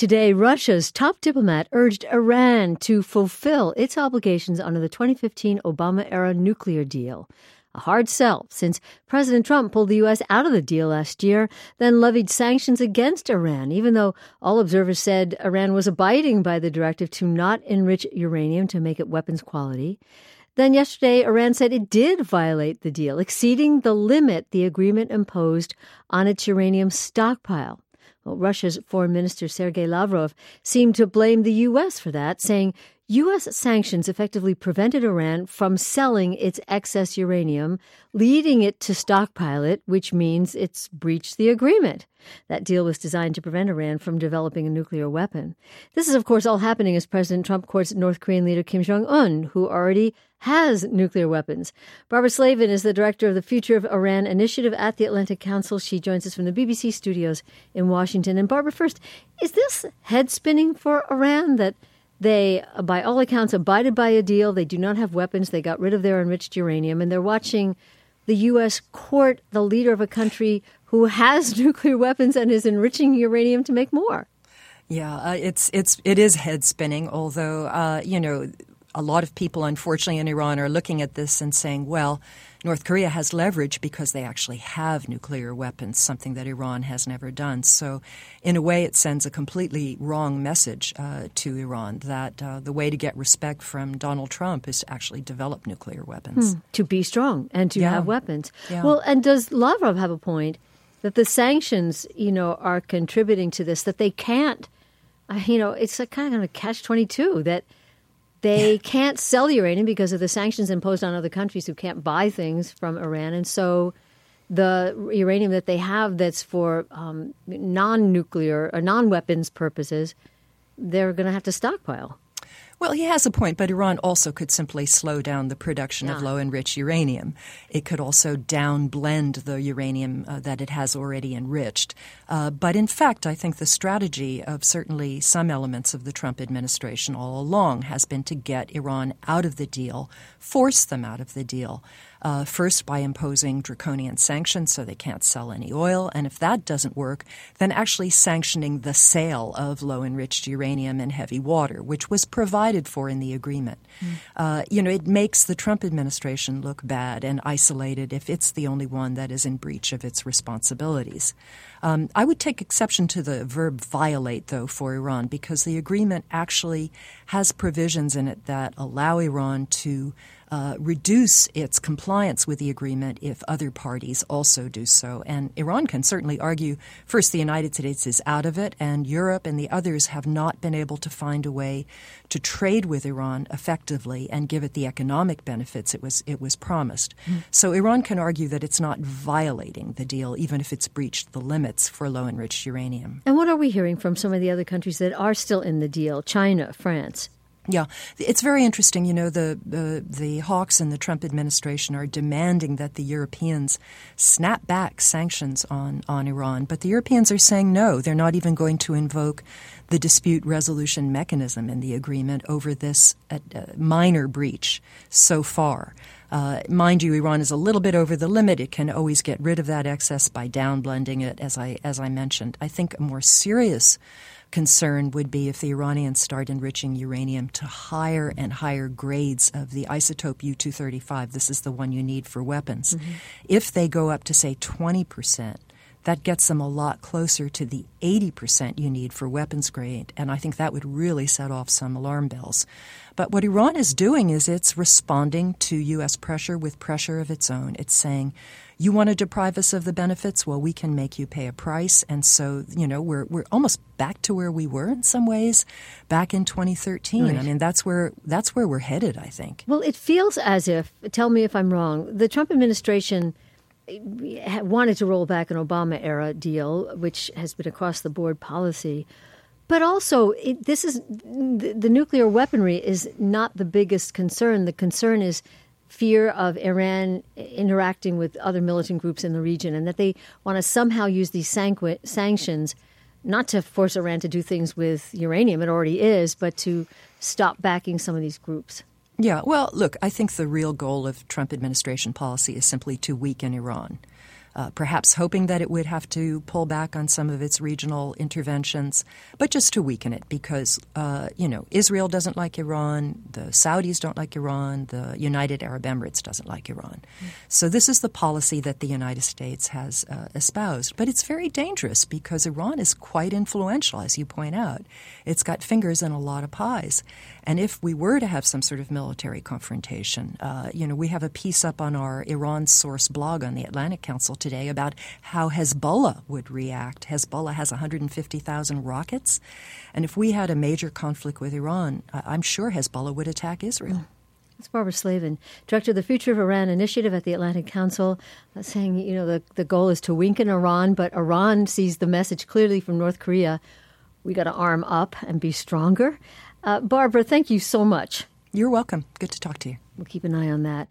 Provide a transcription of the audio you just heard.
Today, Russia's top diplomat urged Iran to fulfill its obligations under the 2015 Obama-era nuclear deal. A hard sell, since President Trump pulled the U.S. out of the deal last year, then levied sanctions against Iran, even though all observers said Iran was abiding by the directive to not enrich uranium to make it weapons quality. Then yesterday, Iran said it did violate the deal, exceeding the limit the agreement imposed on its uranium stockpile. Well, Russia's Foreign Minister Sergei Lavrov seemed to blame the U.S. for that, saying U.S. sanctions effectively prevented Iran from selling its excess uranium, leading it to stockpile it, which means it's breached the agreement. That deal was designed to prevent Iran from developing a nuclear weapon. This is, of course, all happening as President Trump courts North Korean leader Kim Jong-un, who already has nuclear weapons. Barbara Slavin is the director of the Future of Iran Initiative at the Atlantic Council. She joins us from the BBC studios in Washington. And Barbara, first, is this head-spinning for Iran that they, by all accounts, abided by a deal? They do not have weapons. They got rid of their enriched uranium. And they're watching the U.S. court the leader of a country who has nuclear weapons and is enriching uranium to make more. Yeah, it is head spinning, although, a lot of people, unfortunately, in Iran are looking at this and saying, well, North Korea has leverage because they actually have nuclear weapons, something that Iran has never done. So in a way, it sends a completely wrong message to Iran that the way to get respect from Donald Trump is to actually develop nuclear weapons. To be strong and to have weapons. Yeah. Well, and does Lavrov have a point that the sanctions, are contributing to this, that they can't, it's a kind of a catch-22, that they can't sell uranium because of the sanctions imposed on other countries who can't buy things from Iran. And so the uranium that they have that's for non-nuclear or non-weapons purposes, they're going to have to stockpile. Well, he has a point, but Iran also could simply slow down the production of low-enriched uranium. It could also down-blend the uranium that it has already enriched. But in fact, I think the strategy of certainly some elements of the Trump administration all along has been to get Iran out of the deal, force them out of the deal. First by imposing draconian sanctions so they can't sell any oil. And if that doesn't work, then actually sanctioning the sale of low-enriched uranium and heavy water, which was provided for in the agreement. It makes the Trump administration look bad and isolated if it's the only one that is in breach of its responsibilities. I would take exception to the verb violate, though, for Iran, because the agreement actually has provisions in it that allow Iran to reduce its compliance with the agreement if other parties also do so. And Iran can certainly argue, first, the United States is out of it, and Europe and the others have not been able to find a way to trade with Iran effectively and give it the economic benefits it was promised. So Iran can argue that it's not violating the deal, even if it's breached the limits for low-enriched uranium. And what are we hearing from some of the other countries that are still in the deal? China, France. Yeah, it's very interesting. The hawks in the Trump administration are demanding that the Europeans snap back sanctions on Iran. But the Europeans are saying no, they're not even going to invoke the dispute resolution mechanism in the agreement over this minor breach so far. Mind you, Iran is a little bit over the limit. It can always get rid of that excess by downblending it, as I mentioned. I think a more serious concern would be if the Iranians start enriching uranium to higher and higher grades of the isotope U-235. This is the one you need for weapons. If they go up to, say, 20%, that gets them a lot closer to the 80% you need for weapons grade, and I think that would really set off some alarm bells. But what Iran is doing is it's responding to U.S. pressure with pressure of its own. It's saying, you want to deprive us of the benefits? Well, we can make you pay a price. And so, we're almost back to where we were in some ways back in 2013. Right. I mean, that's where we're headed, I think. Well, it feels as if, tell me if I'm wrong, the Trump administration wanted to roll back an Obama-era deal, which has been across-the-board policy. But also, the nuclear weaponry is not the biggest concern. The concern is fear of Iran interacting with other militant groups in the region, and that they want to somehow use these sanctions not to force Iran to do things with uranium, it already is, but to stop backing some of these groups. Yeah, well, look, I think the real goal of Trump administration policy is simply to weaken Iran. perhaps hoping that it would have to pull back on some of its regional interventions, but just to weaken it because, Israel doesn't like Iran, the Saudis don't like Iran, the United Arab Emirates doesn't like Iran. So this is the policy that the United States has espoused. But it's very dangerous because Iran is quite influential, as you point out. It's got fingers in a lot of pies. And if we were to have some sort of military confrontation, we have a piece up on our Iran Source blog on the Atlantic Council today about how Hezbollah would react. Hezbollah has 150,000 rockets. And if we had a major conflict with Iran, I'm sure Hezbollah would attack Israel. That's Barbara Slavin, director of the Future of Iran Initiative at the Atlantic Council, saying, the goal is to weaken Iran, but Iran sees the message clearly from North Korea. We got to arm up and be stronger. Barbara, thank you so much. You're welcome. Good to talk to you. We'll keep an eye on that.